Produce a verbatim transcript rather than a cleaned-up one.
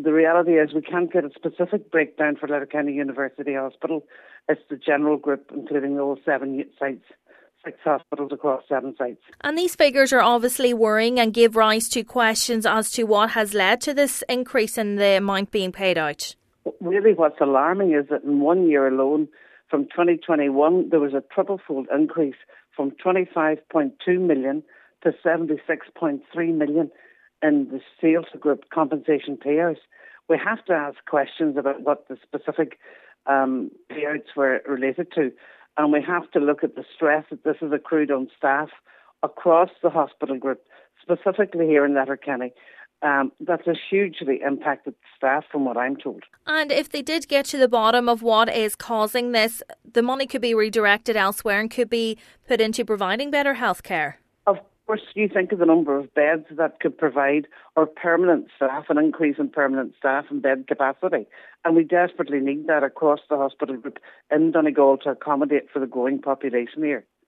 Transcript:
the reality is we can't get a specific breakdown for Letterkenny University Hospital. It's the general group, including those seven sites, six hospitals across seven sites. And these figures are obviously worrying and give rise to questions as to what has led to this increase in the amount being paid out. Really what's alarming is that in one year alone, from twenty twenty-one, there was a triple-fold increase from twenty-five point two million to seventy-six point three million in the sales group compensation payouts. We have to ask questions about what the specific um, payouts were related to, and we have to look at the stress that this has accrued on staff across the hospital group, specifically here in Letterkenny. Um, that has hugely impacted staff, from what I'm told. And if they did get to the bottom of what is causing this, the money could be redirected elsewhere and could be put into providing better healthcare. Of course, you think of the number of beds that could provide, or permanent staff, an increase in permanent staff and bed capacity. And we desperately need that across the hospital group in Donegal to accommodate for the growing population here.